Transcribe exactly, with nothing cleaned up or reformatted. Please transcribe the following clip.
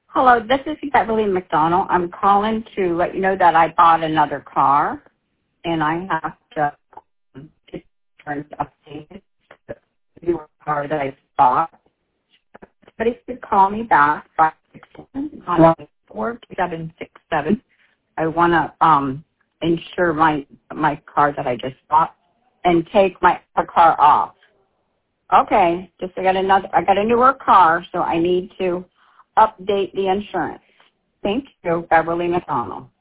Hello, this is Beverly McDonald. I'm calling to let you know that I bought another car, and I have to um, get insurance updated. The new car that I bought. But if you could call me back, five six one, four seven six seven. I want to um, insure my my car that I just bought and take my other car off. Okay, just I got another. I got a newer car, so I need to update the insurance. Thank you, Beverly McDonald.